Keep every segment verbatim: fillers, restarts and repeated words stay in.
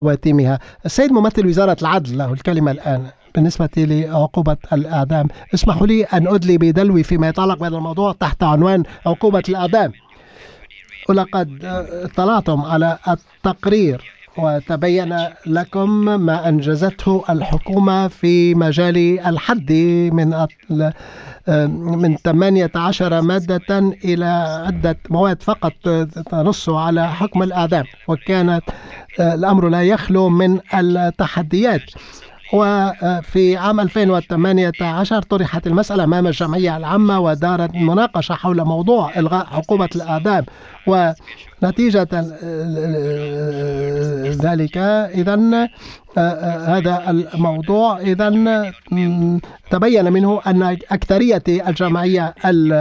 خواتيمها. السيد ممثل وزارة العدل له الكلمة الآن بالنسبة لعقوبة الإعدام. اسمحوا لي أن أدلي بدلوي فيما يتعلق بهذا الموضوع تحت عنوان عقوبة الإعدام. ولقد اطلعتم على التقرير وتبين لكم ما أنجزته الحكومة في مجال الحد من من ثمانية عشر مادة إلى عدة مواد فقط تنص على حكم الإعدام، وكانت الأمر لا يخلو من التحديات. وفي عام ألفين وثمانية عشر طرحت المسألة أمام الجمعية العامة ودارت مناقشة حول موضوع إلغاء عقوبة الإعدام، ونتيجة ذلك إذن هذا الموضوع إذن تبين منه أن أكثرية الجمعية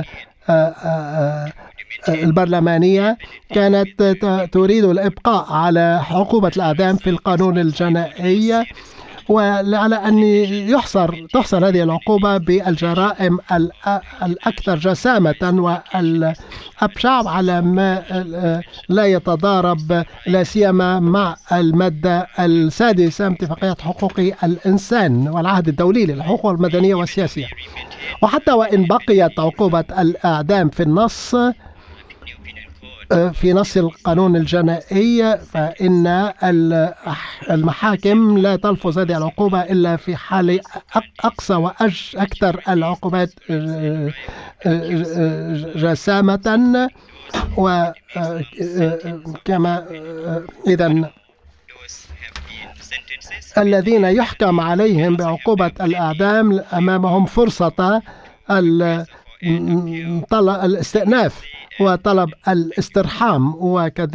البرلمانية كانت تريد الإبقاء على عقوبة الإعدام في القانون الجنائي، وعلى أن يحصر تحصر هذه العقوبة بالجرائم الأكثر جسامة والأبشع على ما لا يتضارب لا سيما مع المادة السادسة من اتفاقية حقوق الإنسان والعهد الدولي للحقوق المدنية والسياسية. وحتى وإن بقيت عقوبة الإعدام في النص في نص القانون الجنائي، فإن المحاكم لا تلفظ هذه العقوبة إلا في حال أقصى وأكثر العقوبات جسامة. وكما إذن الذين يحكم عليهم بعقوبة الإعدام أمامهم فرصة الاستئناف وطلب الاسترحام وكذلك